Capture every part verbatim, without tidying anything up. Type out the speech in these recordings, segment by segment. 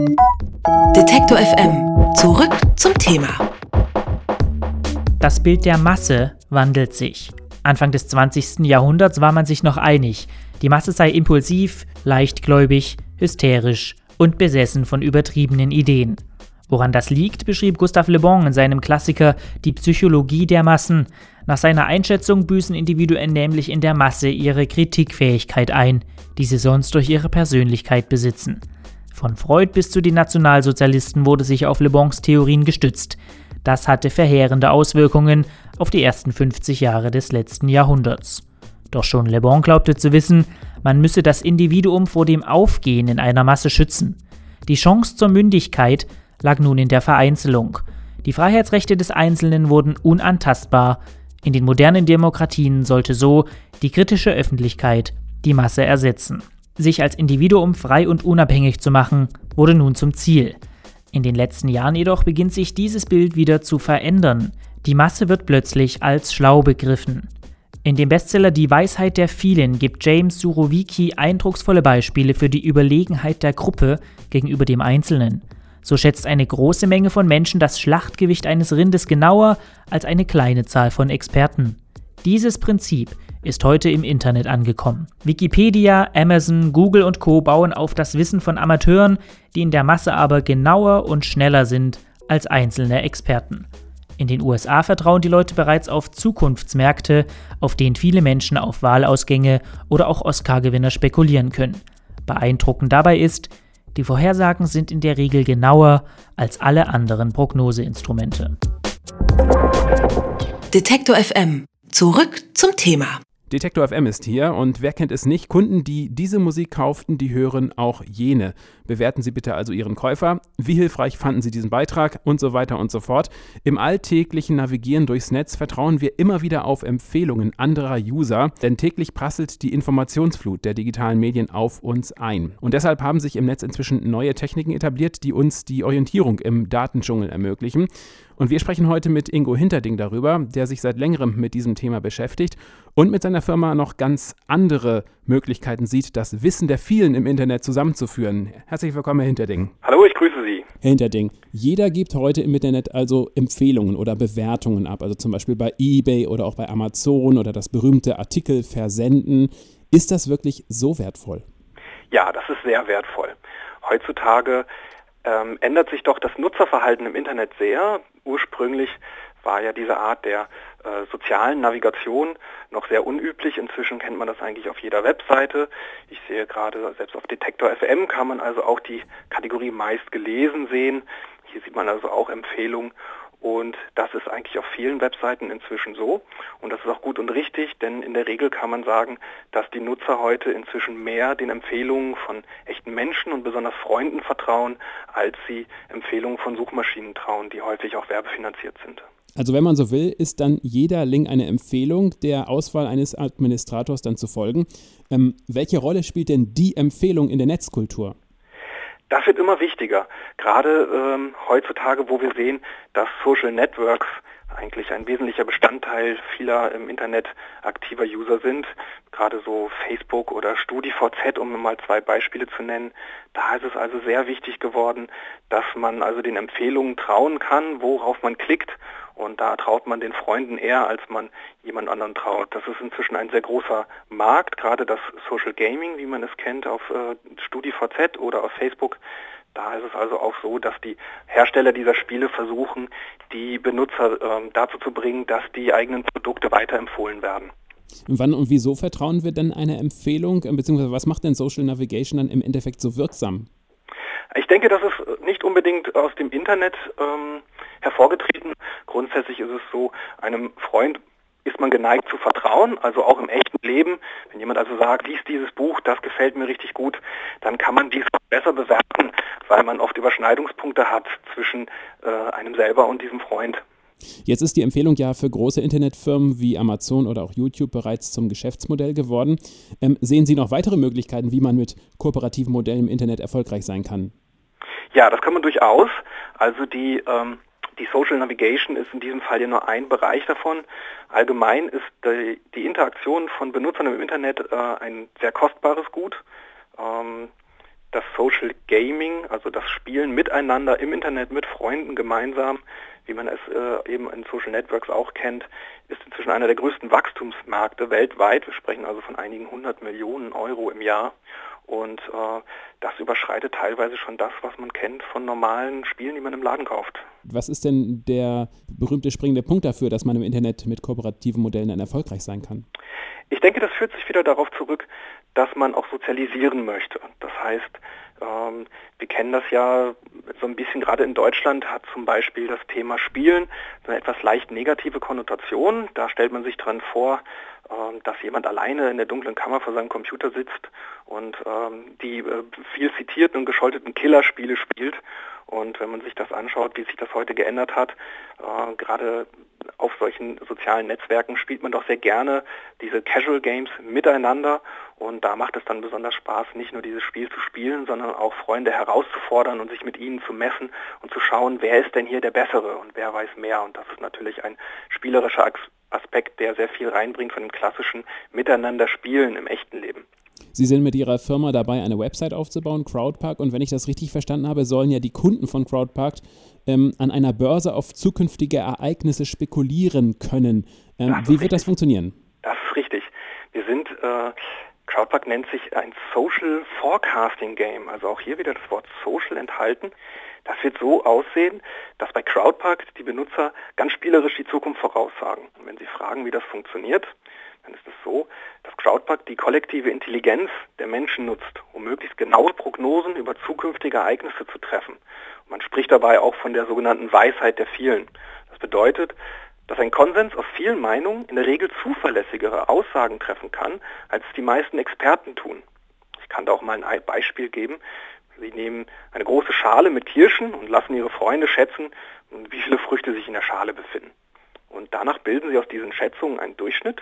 Detektor F M. Zurück zum Thema. Das Bild der Masse wandelt sich. Anfang des zwanzigsten Jahrhunderts war man sich noch einig. Die Masse sei impulsiv, leichtgläubig, hysterisch und besessen von übertriebenen Ideen. Woran das liegt, beschrieb Gustave Le Bon in seinem Klassiker Die Psychologie der Massen. Nach seiner Einschätzung büßen Individuen nämlich in der Masse ihre Kritikfähigkeit ein, die sie sonst durch ihre Persönlichkeit besitzen. Von Freud bis zu den Nationalsozialisten wurde sich auf Le Bons Theorien gestützt. Das hatte verheerende Auswirkungen auf die ersten fünfzig Jahre des letzten Jahrhunderts. Doch schon Le Bon glaubte zu wissen, man müsse das Individuum vor dem Aufgehen in einer Masse schützen. Die Chance zur Mündigkeit lag nun in der Vereinzelung. Die Freiheitsrechte des Einzelnen wurden unantastbar. In den modernen Demokratien sollte so die kritische Öffentlichkeit die Masse ersetzen. Sich als Individuum frei und unabhängig zu machen, wurde nun zum Ziel. In den letzten Jahren jedoch beginnt sich dieses Bild wieder zu verändern. Die Masse wird plötzlich als schlau begriffen. In dem Bestseller Die Weisheit der Vielen gibt James Surowiecki eindrucksvolle Beispiele für die Überlegenheit der Gruppe gegenüber dem Einzelnen. So schätzt eine große Menge von Menschen das Schlachtgewicht eines Rindes genauer als eine kleine Zahl von Experten. Dieses Prinzip ist heute im Internet angekommen. Wikipedia, Amazon, Google und Co. bauen auf das Wissen von Amateuren, die in der Masse aber genauer und schneller sind als einzelne Experten. In den U S A vertrauen die Leute bereits auf Zukunftsmärkte, auf denen viele Menschen auf Wahlausgänge oder auch Oscar-Gewinner spekulieren können. Beeindruckend dabei ist, die Vorhersagen sind in der Regel genauer als alle anderen Prognoseinstrumente. Detektor F M. Zurück zum Thema. Detektor F M ist hier und wer kennt es nicht? Kunden, die diese Musik kauften, die hören auch jene. Bewerten Sie bitte also Ihren Käufer. Wie hilfreich fanden Sie diesen Beitrag? Und so weiter und so fort. Im alltäglichen Navigieren durchs Netz vertrauen wir immer wieder auf Empfehlungen anderer User, denn täglich prasselt die Informationsflut der digitalen Medien auf uns ein. Und deshalb haben sich im Netz inzwischen neue Techniken etabliert, die uns die Orientierung im Datendschungel ermöglichen. Und wir sprechen heute mit Ingo Hinterding darüber, der sich seit längerem mit diesem Thema beschäftigt und mit seiner Firma noch ganz andere Möglichkeiten sieht, das Wissen der vielen im Internet zusammenzuführen. Herzlich willkommen, Herr Hinterding. Hallo, ich grüße Sie. Herr Hinterding, jeder gibt heute im Internet also Empfehlungen oder Bewertungen ab, also zum Beispiel bei eBay oder auch bei Amazon oder das berühmte Artikel versenden. Ist das wirklich so wertvoll? Ja, das ist sehr wertvoll. Heutzutage ähm, ändert sich doch das Nutzerverhalten im Internet sehr. Ursprünglich war ja diese Art der äh, sozialen Navigation noch sehr unüblich. Inzwischen kennt man das eigentlich auf jeder Webseite. Ich sehe gerade, selbst auf Detektor F M kann man also auch die Kategorie meist gelesen sehen. Hier sieht man also auch Empfehlungen. Und das ist eigentlich auf vielen Webseiten inzwischen so. Und das ist auch gut und richtig, denn in der Regel kann man sagen, dass die Nutzer heute inzwischen mehr den Empfehlungen von echten Menschen und besonders Freunden vertrauen, als sie Empfehlungen von Suchmaschinen trauen, die häufig auch werbefinanziert sind. Also wenn man so will, ist dann jeder Link eine Empfehlung, der Auswahl eines Administrators dann zu folgen. Ähm, welche Rolle spielt denn die Empfehlung in der Netzkultur? Das wird immer wichtiger, gerade ähm, heutzutage, wo wir sehen, dass Social Networks eigentlich ein wesentlicher Bestandteil vieler im Internet aktiver User sind, gerade so Facebook oder StudiVZ, um mal zwei Beispiele zu nennen. Da ist es also sehr wichtig geworden, dass man also den Empfehlungen trauen kann, worauf man klickt. Und da traut man den Freunden eher, als man jemand anderen traut. Das ist inzwischen ein sehr großer Markt, gerade das Social Gaming, wie man es kennt, auf äh, StudiVZ oder auf Facebook. Da ist es also auch so, dass die Hersteller dieser Spiele versuchen, die Benutzer äh, dazu zu bringen, dass die eigenen Produkte weiterempfohlen werden. Und wann und wieso vertrauen wir denn einer Empfehlung, beziehungsweise was macht denn Social Navigation dann im Endeffekt so wirksam? Ich denke, das ist nicht unbedingt aus dem Internet ähm, hervorgetreten. Grundsätzlich ist es so, einem Freund ist man geneigt zu vertrauen, also auch im echten Leben. Wenn jemand also sagt, lies dieses Buch, das gefällt mir richtig gut, dann kann man dies besser bewerten, weil man oft Überschneidungspunkte hat zwischen äh, einem selber und diesem Freund. Jetzt ist die Empfehlung ja für große Internetfirmen wie Amazon oder auch YouTube bereits zum Geschäftsmodell geworden. Ähm, sehen Sie noch weitere Möglichkeiten, wie man mit kooperativen Modellen im Internet erfolgreich sein kann? Ja, das kann man durchaus. Also die, ähm, die Social Navigation ist in diesem Fall ja nur ein Bereich davon. Allgemein ist die, die Interaktion von Benutzern im Internet äh, ein sehr kostbares Gut. Ähm, das Social Gaming, also das Spielen miteinander im Internet mit Freunden gemeinsam, wie man es äh, eben in Social Networks auch kennt, ist inzwischen einer der größten Wachstumsmärkte weltweit. Wir sprechen also von einigen hundert Millionen Euro im Jahr. Und äh, das überschreitet teilweise schon das, was man kennt von normalen Spielen, die man im Laden kauft. Was ist denn der berühmte springende Punkt dafür, dass man im Internet mit kooperativen Modellen dann erfolgreich sein kann? Ich denke, das führt sich wieder darauf zurück, dass man auch sozialisieren möchte. Das heißt, ähm, wir kennen das ja so ein bisschen, gerade in Deutschland hat zum Beispiel das Thema Spielen so eine etwas leicht negative Konnotation. Da stellt man sich dran vor, ähm, dass jemand alleine in der dunklen Kammer vor seinem Computer sitzt und ähm, die äh, viel zitierten und gescholteten Killerspiele spielt. Und wenn man sich das anschaut, wie sich das heute geändert hat, äh, gerade auf solchen sozialen Netzwerken spielt man doch sehr gerne diese Casual Games miteinander. Und da macht es dann besonders Spaß, nicht nur dieses Spiel zu spielen, sondern auch Freunde herauszufordern und sich mit ihnen zu messen und zu schauen, wer ist denn hier der Bessere und wer weiß mehr. Und das ist natürlich ein spielerischer Aspekt, der sehr viel reinbringt von dem klassischen Miteinander-Spielen im echten Leben. Sie sind mit Ihrer Firma dabei, eine Website aufzubauen, Crowdpark. Und wenn ich das richtig verstanden habe, sollen ja die Kunden von Crowdpark ähm, an einer Börse auf zukünftige Ereignisse spekulieren können. Ähm, wie wird richtig. das funktionieren? Das ist richtig. Wir sind, äh, Crowdpark nennt sich ein Social Forecasting Game. Also auch hier wieder das Wort Social enthalten. Das wird so aussehen, dass bei Crowdpark die Benutzer ganz spielerisch die Zukunft voraussagen. Und wenn Sie fragen, wie das funktioniert, dann ist es so, dass Crowdpark die kollektive Intelligenz der Menschen nutzt, um möglichst genaue Prognosen über zukünftige Ereignisse zu treffen. Und man spricht dabei auch von der sogenannten Weisheit der Vielen. Das bedeutet, dass ein Konsens aus vielen Meinungen in der Regel zuverlässigere Aussagen treffen kann, als es die meisten Experten tun. Ich kann da auch mal ein Beispiel geben. Sie nehmen eine große Schale mit Kirschen und lassen Ihre Freunde schätzen, wie viele Früchte sich in der Schale befinden. Und danach bilden Sie aus diesen Schätzungen einen Durchschnitt.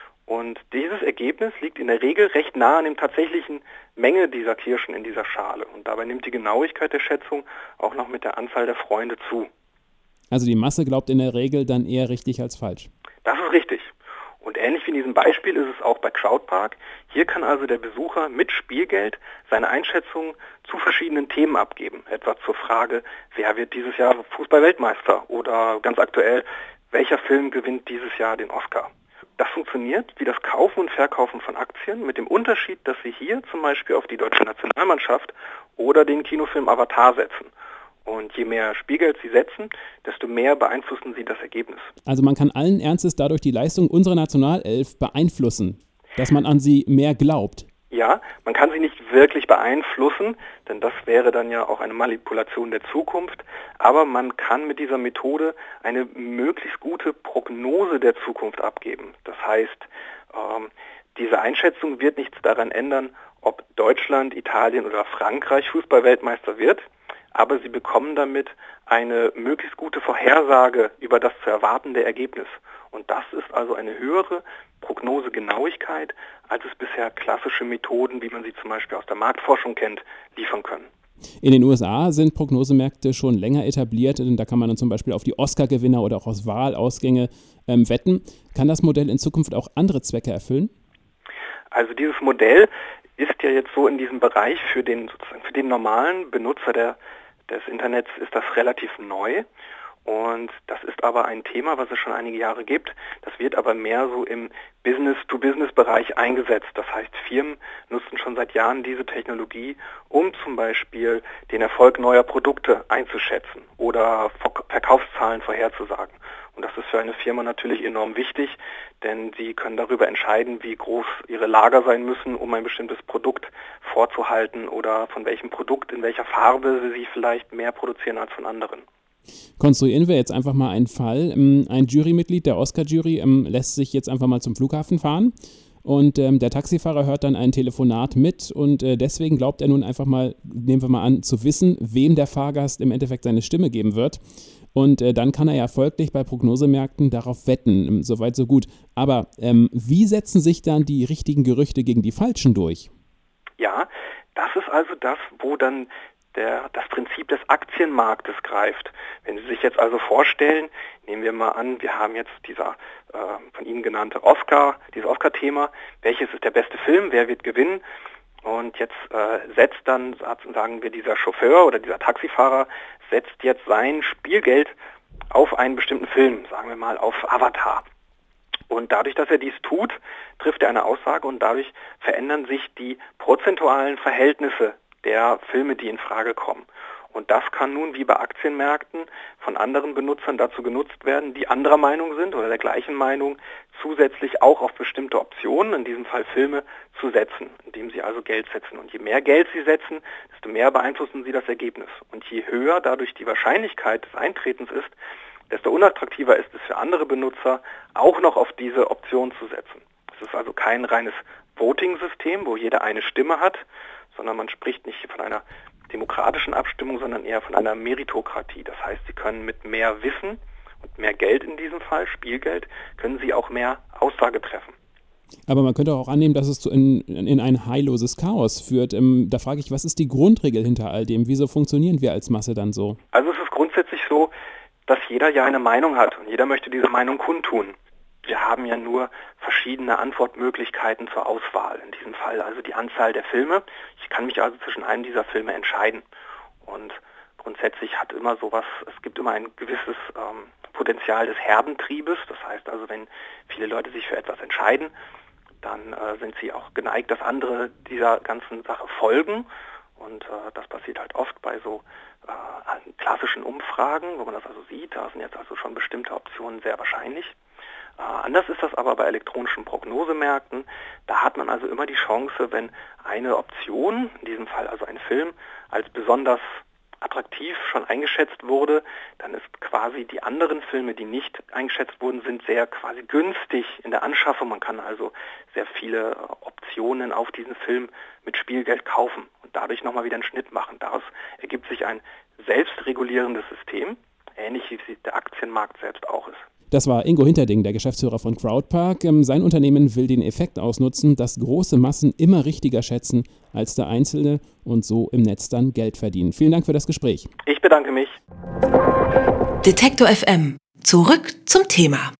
Und dieses Ergebnis liegt in der Regel recht nah an dem tatsächlichen Menge dieser Kirschen in dieser Schale. Und dabei nimmt die Genauigkeit der Schätzung auch noch mit der Anzahl der Freunde zu. Also die Masse glaubt in der Regel dann eher richtig als falsch. Das ist richtig. Und ähnlich wie in diesem Beispiel ist es auch bei Crowdpark. Hier kann also der Besucher mit Spielgeld seine Einschätzungen zu verschiedenen Themen abgeben. Etwa zur Frage, wer wird dieses Jahr Fußball-Weltmeister? Oder ganz aktuell, welcher Film gewinnt dieses Jahr den Oscar? Das funktioniert wie das Kaufen und Verkaufen von Aktien mit dem Unterschied, dass Sie hier zum Beispiel auf die deutsche Nationalmannschaft oder den Kinofilm Avatar setzen. Und je mehr Spielgeld Sie setzen, desto mehr beeinflussen Sie das Ergebnis. Also man kann allen Ernstes dadurch die Leistung unserer Nationalelf beeinflussen, dass man an sie mehr glaubt. Ja, man kann sie nicht wirklich beeinflussen, denn das wäre dann ja auch eine Manipulation der Zukunft. Aber man kann mit dieser Methode eine möglichst gute Prognose der Zukunft abgeben. Das heißt, ähm, diese Einschätzung wird nichts daran ändern, ob Deutschland, Italien oder Frankreich Fußball-Weltmeister wird. Aber sie bekommen damit eine möglichst gute Vorhersage über das zu erwartende Ergebnis. Und das ist also eine höhere Prognosegenauigkeit, als es bisher klassische Methoden, wie man sie zum Beispiel aus der Marktforschung kennt, liefern können. In den U S A sind Prognosemärkte schon länger etabliert. Da kann man dann zum Beispiel auf die Oscar-Gewinner oder auch auf Wahlausgänge ähm, wetten. Kann das Modell in Zukunft auch andere Zwecke erfüllen? Also dieses Modell ist ja jetzt so in diesem Bereich für den, sozusagen für den normalen Benutzer der, des Internets ist das relativ neu. Und das ist aber ein Thema, was es schon einige Jahre gibt. Das wird aber mehr so im Business-to-Business-Bereich eingesetzt. Das heißt, Firmen nutzen schon seit Jahren diese Technologie, um zum Beispiel den Erfolg neuer Produkte einzuschätzen oder Verkaufszahlen vorherzusagen. Und das ist für eine Firma natürlich enorm wichtig, denn sie können darüber entscheiden, wie groß ihre Lager sein müssen, um ein bestimmtes Produkt vorzuhalten oder von welchem Produkt, in welcher Farbe sie vielleicht mehr produzieren als von anderen. Konstruieren wir jetzt einfach mal einen Fall. Ein Jurymitglied der Oscar-Jury lässt sich jetzt einfach mal zum Flughafen fahren und der Taxifahrer hört dann ein Telefonat mit und deswegen glaubt er nun einfach mal, nehmen wir mal an, zu wissen, wem der Fahrgast im Endeffekt seine Stimme geben wird. Und äh, dann kann er ja folglich bei Prognosemärkten darauf wetten. Soweit, so gut. Aber ähm, wie setzen sich dann die richtigen Gerüchte gegen die falschen durch? Ja, das ist also das, wo dann der, das Prinzip des Aktienmarktes greift. Wenn Sie sich jetzt also vorstellen, nehmen wir mal an, wir haben jetzt dieser äh, von Ihnen genannte Oscar, dieses Oscar-Thema. Welches ist der beste Film? Wer wird gewinnen? Und jetzt äh, setzt dann, sagen wir, dieser Chauffeur oder dieser Taxifahrer setzt jetzt sein Spielgeld auf einen bestimmten Film, sagen wir mal auf Avatar. Und dadurch, dass er dies tut, trifft er eine Aussage und dadurch verändern sich die prozentualen Verhältnisse der Filme, die in Frage kommen. Und das kann nun wie bei Aktienmärkten von anderen Benutzern dazu genutzt werden, die anderer Meinung sind oder der gleichen Meinung, zusätzlich auch auf bestimmte Optionen, in diesem Fall Filme, zu setzen, indem sie also Geld setzen. Und je mehr Geld sie setzen, desto mehr beeinflussen sie das Ergebnis. Und je höher dadurch die Wahrscheinlichkeit des Eintretens ist, desto unattraktiver ist es für andere Benutzer, auch noch auf diese Option zu setzen. Es ist also kein reines Voting-System, wo jeder eine Stimme hat, sondern man spricht nicht von einer demokratischen Abstimmung, sondern eher von einer Meritokratie. Das heißt, Sie können mit mehr Wissen und mehr Geld in diesem Fall, Spielgeld, können Sie auch mehr Aussage treffen. Aber man könnte auch annehmen, dass es in, in ein heilloses Chaos führt. Ähm, da frage ich, was ist die Grundregel hinter all dem? Wieso funktionieren wir als Masse dann so? Also es ist grundsätzlich so, dass jeder ja eine Meinung hat und jeder möchte diese Meinung kundtun. Wir haben ja nur verschiedene Antwortmöglichkeiten zur Auswahl. In diesem Fall also die Anzahl der Filme. Ich kann mich also zwischen einem dieser Filme entscheiden. Und grundsätzlich hat immer sowas, es gibt immer ein gewisses ähm, Potenzial des Herdentriebes. Das heißt also, wenn viele Leute sich für etwas entscheiden, dann äh, sind sie auch geneigt, dass andere dieser ganzen Sache folgen. Und äh, das passiert halt oft bei so äh, klassischen Umfragen, wo man das also sieht. Da sind jetzt also schon bestimmte Optionen sehr wahrscheinlich. Äh, anders ist das aber bei elektronischen Prognosemärkten. Da hat man also immer die Chance, wenn eine Option, in diesem Fall also ein Film, als besonders attraktiv schon eingeschätzt wurde, dann ist quasi die anderen Filme, die nicht eingeschätzt wurden, sind sehr quasi günstig in der Anschaffung. Man kann also sehr viele Optionen auf diesen Film mit Spielgeld kaufen und dadurch nochmal wieder einen Schnitt machen. Daraus ergibt sich ein selbstregulierendes System, ähnlich wie es der Aktienmarkt selbst auch ist. Das war Ingo Hinterding, der Geschäftsführer von Crowdpark. Sein Unternehmen will den Effekt ausnutzen, dass große Massen immer richtiger schätzen als der Einzelne und so im Netz dann Geld verdienen. Vielen Dank für das Gespräch. Ich bedanke mich. Detektor F M. Zurück zum Thema.